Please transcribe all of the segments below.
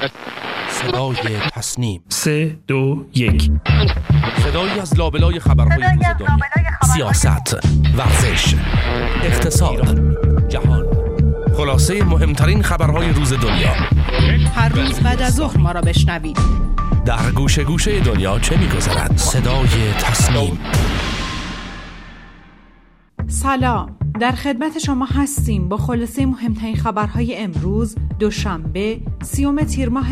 صدای تصنیم 3 2 1 صدایی از لابلای خبرهای روز دنیا، سیاست، ورزش، اقتصاد، جهان، خلاصه مهمترین خبرهای روز دنیا. هر روز بعد از ظهر ما را بشنوید. در گوشه گوشه دنیا چه می‌گذرد؟ صدای تصنیم. سلام، در خدمت شما هستیم با خلاصه مهمترین خبرهای امروز دوشنبه 30 تیر ماه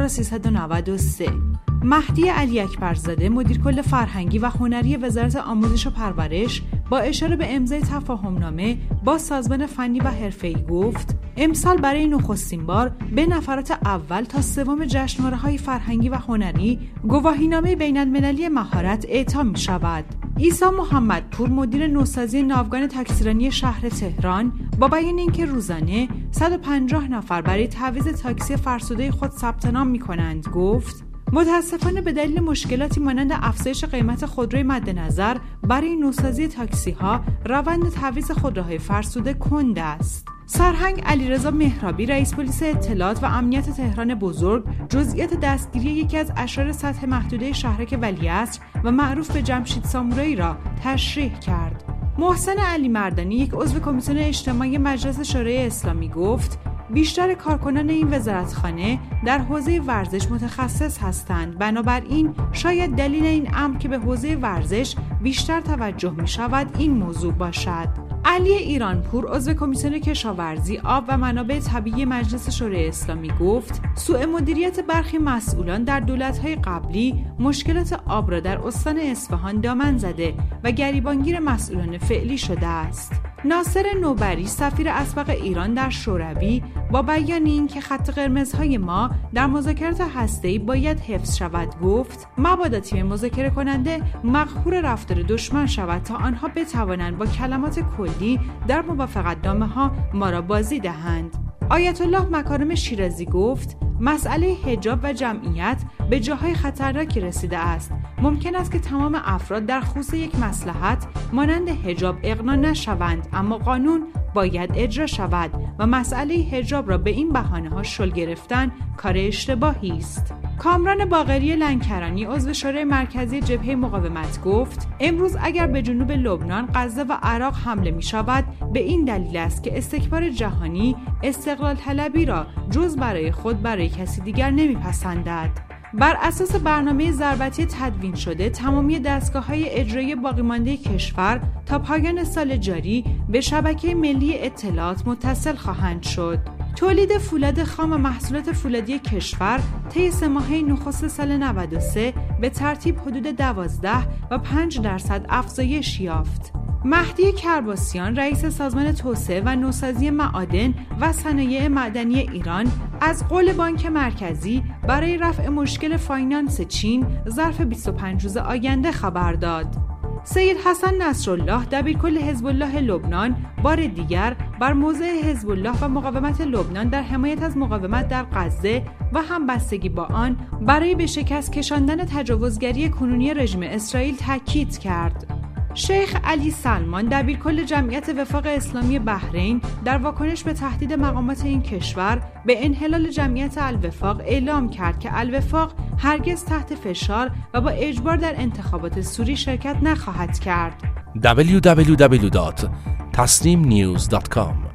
1393. مهدی علی اکبرزاده مدیر کل فرهنگی و هنری وزارت آموزش و پرورش با اشاره به امضای تفاهمنامه با سازمان فنی و حرفه‌ای گفت امسال برای نخستین بار به نفرات اول تا سوم جشنواره‌های فرهنگی و هنری گواهینامه بین‌المللی مهارت اعطا می‌شود. عیسی محمدپور مدیر نوسازی ناوگان تاکسیرانی شهر تهران با بیان اینکه روزانه 150 نفر برای تعویض تاکسی فرسوده خود ثبت نام می‌کنند گفت متاسفانه به دلیل مشکلاتی مانند افزایش قیمت خودروی مد نظر برای نوسازی تاکسی‌ها روند تعویض خودروهای فرسوده کند است. سرهنگ علیرضا مهرابی رئیس پلیس اطلاعات و امنیت تهران بزرگ جزئیات دستگیری یکی از اشرار سطح محدوده شهرک ولیعصر و معروف به جمشید سامورایی را تشریح کرد. محسن علی مردانی یک عضو کمیسیون اجتماعی مجلس شورای اسلامی گفت بیشتر کارکنان این وزارتخانه در حوزه ورزش متخصص هستند، بنابراین شاید دلیل این امر که به حوزه ورزش بیشتر توجه می شود این موضوع باشد. علی ایرانپور عضو کمیسیون کشاورزی، آب و منابع طبیعی مجلس شورای اسلامی گفت سوء مدیریت برخی مسئولان در دولت‌های قبلی مشکلات آب را در استان اصفهان دامن زده و گریبانگیر مسئولان فعلی شده است. ناصر نوبری سفیر اسبق ایران در شوروی با بیان اینکه خط قرمزهای ما در مذاکرات هسته‌ای باید حفظ شود گفت مبادا تیم مذاکره کننده مقهور رفتار دشمن شود تا آنها بتوانند با کلمات کلی در موافقتنامه‌ها ما را بازی دهند. آیت الله مکارم شیرازی گفت مسئله حجاب و جمعیت به جاهای خطرناکی رسیده است. ممکن است که تمام افراد در خصوص یک مصلحت مانند حجاب اقناع نشوند، اما قانون باید اجرا شود و مسئله حجاب را به این بهانه‌ها شل گرفتن کار اشتباهی است. کامران باقری لنکرانی عضو شورای مرکزی جبهه مقاومت گفت امروز اگر به جنوب لبنان، غزه و عراق حمله می شود به این دلیل است که استکبار جهانی استقلال طلبی را جز برای خود برای کسی دیگر نمیپسندد. بر اساس برنامه ضربتی تدوین شده تمامی دستگاه‌های اجرایی باقی مانده کشور تا پایان سال جاری به شبکه ملی اطلاعات متصل خواهند شد. تولید فولاد خام و محصولات فولادی کشور طی 3 ماهه نخست سال 93 به ترتیب حدود 12 و 5% افزایش یافت. مهدی کرباسیان رئیس سازمان توسعه و نوسازی معادن و صنایع معدنی ایران از قول بانک مرکزی برای رفع مشکل فاینانس چین ظرف 25 روز آینده خبر داد. سید حسن نصرالله دبیرکل حزب الله لبنان بار دیگر بر موضع حزب الله و مقاومت لبنان در حمایت از مقاومت در غزه و همبستگی با آن برای به شکست کشاندن تجاوزگری کنونی رژیم اسرائیل تاکید کرد. شیخ علی سلمان دبیرکل جمعیت وفاق اسلامی بحرین در واکنش به تهدید مقامات این کشور به انحلال جمعیت الوفاق اعلام کرد که الوفاق هرگز تحت فشار و با اجبار در انتخابات سوری شرکت نخواهد کرد. www.tasnimnews.com